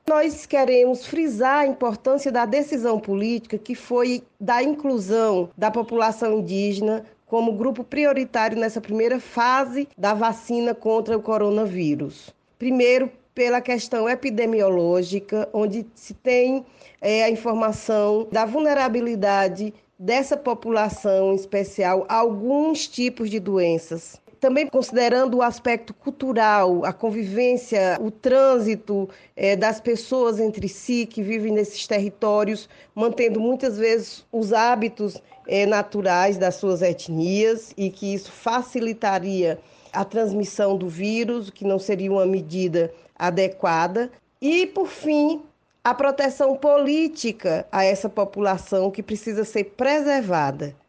Nós queremos frisar a importância da decisão política que foi da inclusão da população indígena como grupo prioritário nessa primeira fase da vacina contra o coronavírus. Primeiro, pela questão epidemiológica, onde se tem a informação da vulnerabilidade dessa população, em especial a alguns tipos de doenças. Também considerando o aspecto cultural, a convivência, o trânsito das pessoas entre si que vivem nesses territórios, mantendo muitas vezes os hábitos naturais das suas etnias e que isso facilitaria a transmissão do vírus, que não seria uma medida adequada. E, por fim, a proteção política a essa população que precisa ser preservada.